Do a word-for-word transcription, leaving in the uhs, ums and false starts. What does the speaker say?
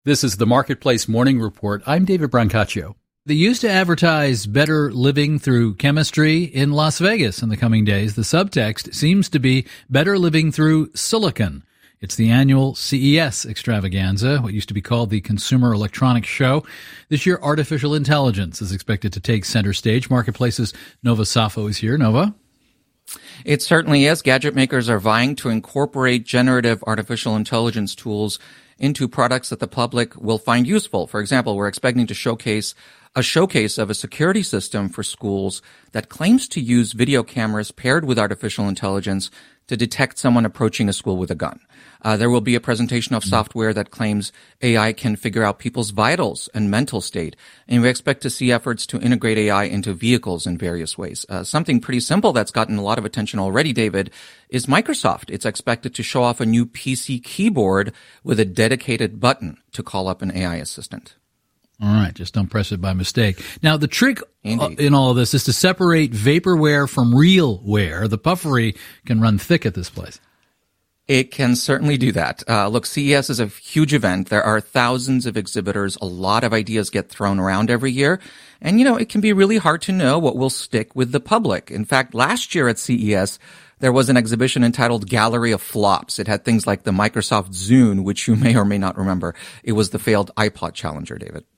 This is the Marketplace Morning Report. I'm David Brancaccio. They used to advertise better living through chemistry in Las Vegas in the coming days. The subtext seems to be better living through silicon. It's the annual C E S extravaganza, what used to be called the Consumer Electronics Show. This year, artificial intelligence is expected to take center stage. Marketplace's Nova Safo is here. Nova? It certainly is. Gadget makers are vying to incorporate generative artificial intelligence tools into products that the public will find useful. For example, we're expecting to showcase a showcase of a security system for schools that claims to use video cameras paired with artificial intelligence to detect someone approaching a school with a gun. Uh, there will be a presentation of software that claims A I can figure out people's vitals and mental state. And we expect to see efforts to integrate A I into vehicles in various ways. Uh, something pretty simple that's gotten a lot of attention already, David, is Microsoft. It's expected to show off a new P C keyboard with a dedicated button to call up an A I assistant. All right, just don't press it by mistake. Now, the trick Indeed. in all of this is to separate vaporware from real wear. The puffery can run thick at this place. It can certainly do that. Uh, look, C E S is a huge event. There are thousands of exhibitors. A lot of ideas get thrown around every year. And, you know, it can be really hard to know what will stick with the public. In fact, last year at C E S, there was an exhibition entitled Gallery of Flops. It had things like the Microsoft Zune, which you may or may not remember. It was the failed iPod Challenger, David.